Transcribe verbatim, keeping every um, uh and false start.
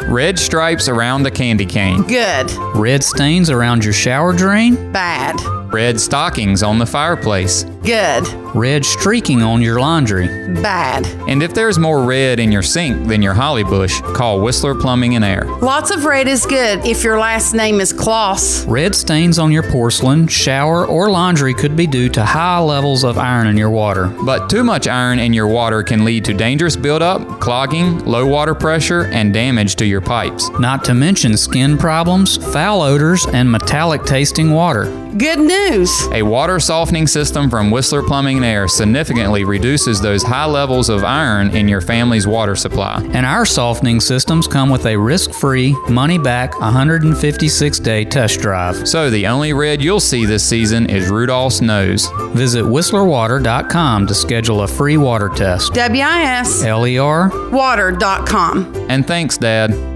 Red stripes around the candy cane. Good. Red stains around your shower drain. Bad. Red stockings on the fireplace. Good. Red streaking on your laundry. Bad. And if there's more red in your sink than your holly bush, call Whistler Plumbing and Air. Lots of red is good if your last name is Kloss. Red stains on your porcelain, shower, or laundry could be due to high levels of iron in your water. But too much iron in your water can lead to dangerous buildup, clogging, low water pressure, and damage to your pipes. Not to mention skin problems, foul odors, and metallic tasting water. Good news. A water softening system from Whistler Plumbing and Air significantly reduces those high levels of iron in your family's water supply. And our softening systems come with a risk-free, money-back, one hundred fifty-six day test drive. So the only red you'll see this season is Rudolph's nose. Visit whistler water dot com to schedule a free water test. W I S L E R water dot com. And thanks, Dad.